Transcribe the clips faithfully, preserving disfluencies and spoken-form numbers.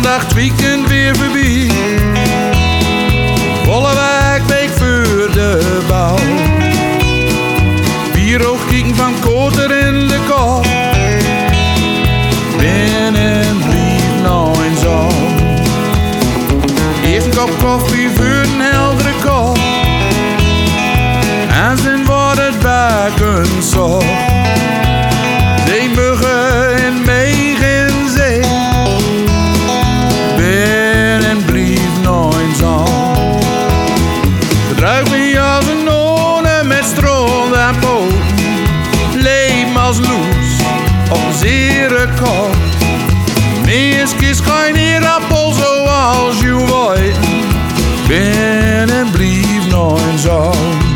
zondag het weekend weer voorbij. Volle wijk week voor de bouw. Bier ook kieken van Koter in de kop. Binnen blief nou eens al. Even een kop koffie voor een heldere kop. En zijn wordt het bakken zo. Zeemuggen en meeg in zee. Binnen blief nou eens al. Het ruikt me als een nonen met stront en poot. Leef als loes op een zere kop. Meeskis geen eerappel zoals je weet. Binnen blief nou eens al.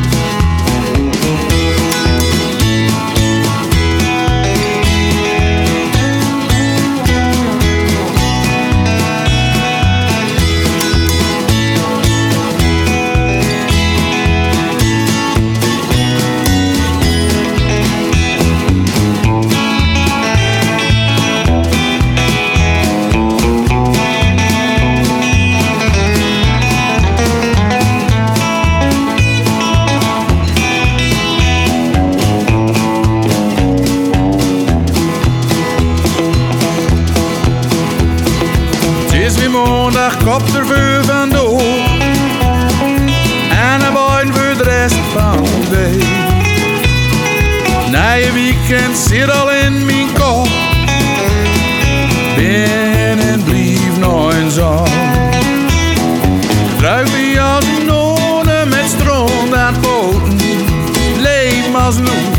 Maandag kopt er voor van de hoek. En een boy voor de rest van de week. Na je weekend zit al in mijn kop. Binnen blief nog eens al. Het ruikt me als een nonen met stront aan poten. Leef als loes